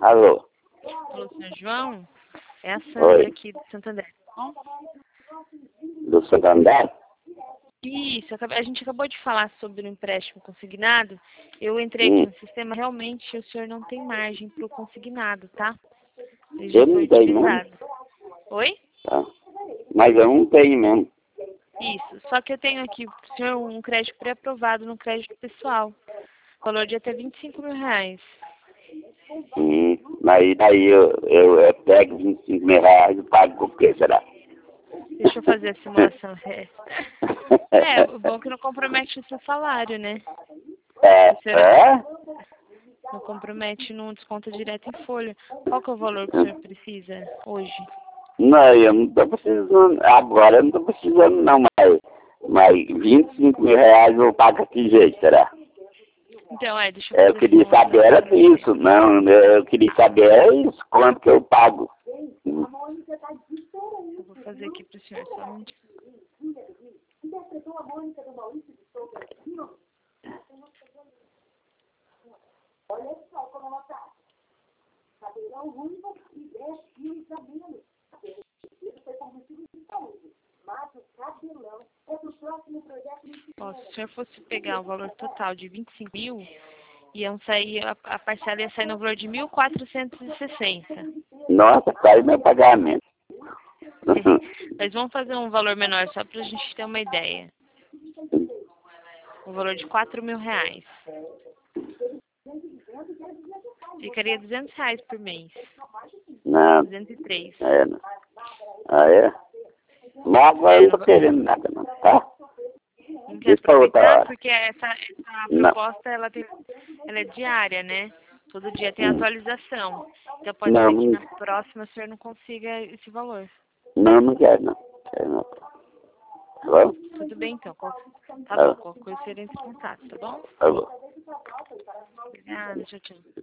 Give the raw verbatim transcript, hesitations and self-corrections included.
Alô? Alô, senhor João? É a Oi. Sandra aqui do Santander, tá bom? Do Santander? Isso, acabei- a gente acabou de falar sobre o empréstimo consignado. Eu entrei Hum. aqui no sistema, realmente o senhor não tem margem para o consignado, tá? Ele já Eu foi não tenho mesmo. utilizado. Oi? Tá. Mas eu não tenho mesmo. Isso, só que eu tenho aqui para o senhor um crédito pré-aprovado no crédito pessoal. Valor de até vinte e cinco mil reais. Hum. Aí daí eu, eu, eu pego vinte e cinco mil reais e pago com o que será? Deixa eu fazer a simulação. É, é o bom é que não compromete o seu salário, né? É, O senhor é? não compromete, não desconta direto em folha. Qual que é o valor que o senhor precisa hoje? Não, eu não tô precisando, agora eu não tô precisando não, mas, mas vinte e cinco mil reais eu pago que jeito, será? Então, é, deixa eu Eu fazer a queria simulação saber aqui era pra você. disso, não, eu queria saber é isso, quanto que eu pago. Hum. Eu vou fazer aqui pro senhor só um minutinho. Ó, se o senhor fosse pegar o valor total de vinte e cinco mil, iam sair, a, a parcela ia sair no valor de mil quatrocentos e sessenta. Nossa, caiu meu pagamento. Mas vamos fazer um valor menor, só pra gente ter uma ideia. Um valor de quatro mil reais. Ficaria duzentos reais por mês. Não, duzentos e três. é, não. Ah, é? Mas agora eu não tô querendo nada, não, tá? Não quer Deixa pra outra aproveitar? hora. Porque essa, essa Não, proposta, ela, tem, ela é diária, né? Todo dia tem hum. atualização. Então pode não, ser que não, na próxima o senhor não consiga esse valor. não, não quero, não. Quero não. Tá bom? Tudo bem, então. Qual- Tá Tá bom, bom. qualquer coisa será em contato, tá bom? Tá bom. Obrigada, tchau, tchau.